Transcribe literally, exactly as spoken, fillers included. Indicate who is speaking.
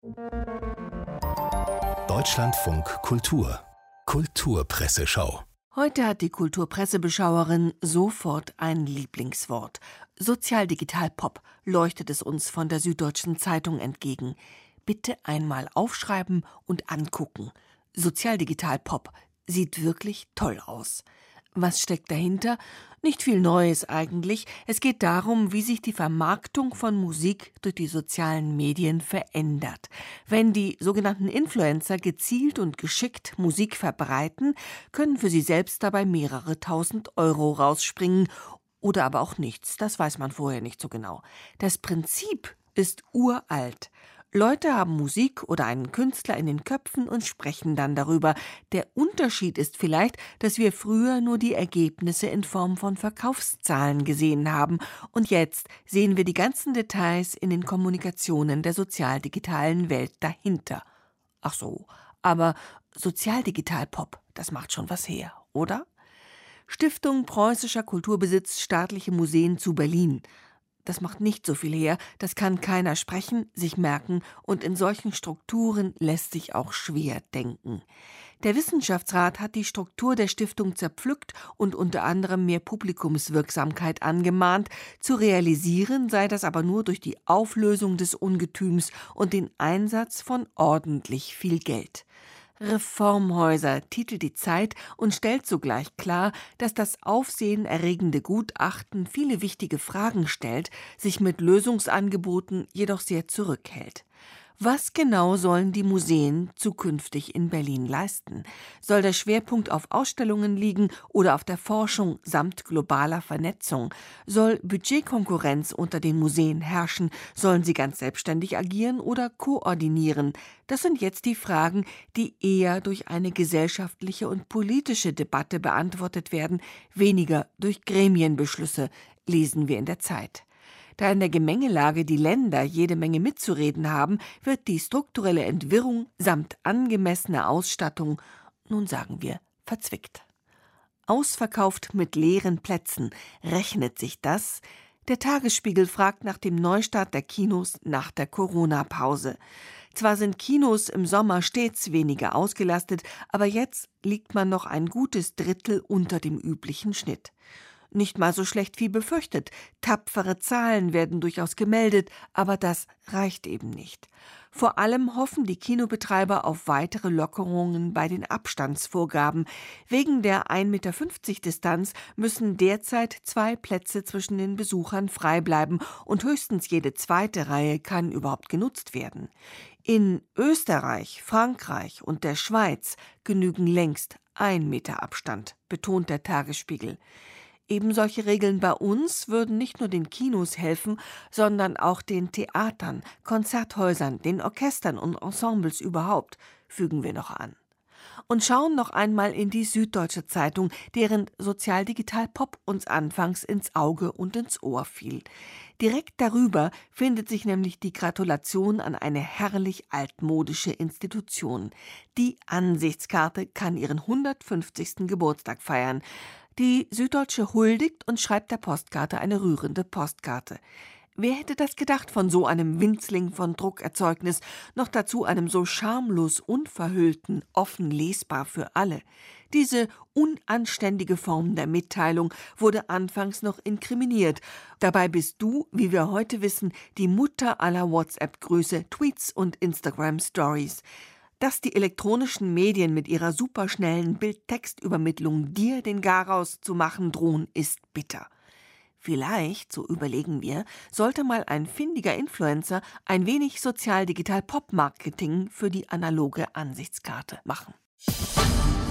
Speaker 1: Deutschlandfunk Kultur Kulturpresseschau.
Speaker 2: Heute hat die Kulturpressebeschauerin sofort ein Lieblingswort. Sozialdigital-Pop leuchtet es uns von der Süddeutschen Zeitung entgegen. Bitte einmal aufschreiben und angucken. Sozialdigital-Pop sieht wirklich toll aus. Was steckt dahinter? Nicht viel Neues eigentlich. Es geht darum, wie sich die Vermarktung von Musik durch die sozialen Medien verändert. Wenn die sogenannten Influencer gezielt und geschickt Musik verbreiten, können für sie selbst dabei mehrere tausend Euro rausspringen. Oder aber auch nichts, das weiß man vorher nicht so genau. Das Prinzip ist uralt. Leute haben Musik oder einen Künstler in den Köpfen und sprechen dann darüber. Der Unterschied ist vielleicht, dass wir früher nur die Ergebnisse in Form von Verkaufszahlen gesehen haben und jetzt sehen wir die ganzen Details in den Kommunikationen der sozialdigitalen Welt dahinter. Ach so, aber Sozialdigital-Pop, das macht schon was her, oder? Stiftung Preußischer Kulturbesitz Staatliche Museen zu Berlin. Das macht nicht so viel her, das kann keiner sprechen, sich merken und in solchen Strukturen lässt sich auch schwer denken. Der Wissenschaftsrat hat die Struktur der Stiftung zerpflückt und unter anderem mehr Publikumswirksamkeit angemahnt. Zu realisieren sei das aber nur durch die Auflösung des Ungetüms und den Einsatz von ordentlich viel Geld. Reformhäuser titelt die Zeit und stellt sogleich klar, dass das aufsehenerregende Gutachten viele wichtige Fragen stellt, sich mit Lösungsangeboten jedoch sehr zurückhält. Was genau sollen die Museen zukünftig in Berlin leisten? Soll der Schwerpunkt auf Ausstellungen liegen oder auf der Forschung samt globaler Vernetzung? Soll Budgetkonkurrenz unter den Museen herrschen? Sollen sie ganz selbstständig agieren oder koordinieren? Das sind jetzt die Fragen, die eher durch eine gesellschaftliche und politische Debatte beantwortet werden, weniger durch Gremienbeschlüsse, lesen wir in der Zeit. Da in der Gemengelage die Länder jede Menge mitzureden haben, wird die strukturelle Entwirrung samt angemessener Ausstattung, nun sagen wir, verzwickt. Ausverkauft mit leeren Plätzen, rechnet sich das? Der Tagesspiegel fragt nach dem Neustart der Kinos nach der Corona-Pause. Zwar sind Kinos im Sommer stets weniger ausgelastet, aber jetzt liegt man noch ein gutes Drittel unter dem üblichen Schnitt. Nicht mal so schlecht wie befürchtet. Tapfere Zahlen werden durchaus gemeldet, aber das reicht eben nicht. Vor allem hoffen die Kinobetreiber auf weitere Lockerungen bei den Abstandsvorgaben. Wegen der ein Meter fünfzig Distanz müssen derzeit zwei Plätze zwischen den Besuchern frei bleiben und höchstens jede zweite Reihe kann überhaupt genutzt werden. In Österreich, Frankreich und der Schweiz genügen längst ein Meter Abstand, betont der Tagesspiegel. Eben solche Regeln bei uns würden nicht nur den Kinos helfen, sondern auch den Theatern, Konzerthäusern, den Orchestern und Ensembles überhaupt, fügen wir noch an. Und schauen noch einmal in die Süddeutsche Zeitung, deren Sozialdigital-Pop uns anfangs ins Auge und ins Ohr fiel. Direkt darüber findet sich nämlich die Gratulation an eine herrlich altmodische Institution. Die Ansichtskarte kann ihren hundertfünfzigsten Geburtstag feiern. Die Süddeutsche huldigt und schreibt der Postkarte eine rührende Postkarte. Wer hätte das gedacht von so einem Winzling von Druckerzeugnis, noch dazu einem so schamlos unverhüllten, offen lesbar für alle? Diese unanständige Form der Mitteilung wurde anfangs noch inkriminiert. Dabei bist du, wie wir heute wissen, die Mutter aller WhatsApp-Grüße, Tweets und Instagram-Stories. Dass die elektronischen Medien mit ihrer superschnellen Bild-Text-Übermittlung dir den Garaus zu machen drohen, ist bitter. Vielleicht, so überlegen wir, sollte mal ein findiger Influencer ein wenig sozial-digital-Pop-Marketing für die analoge Ansichtskarte machen.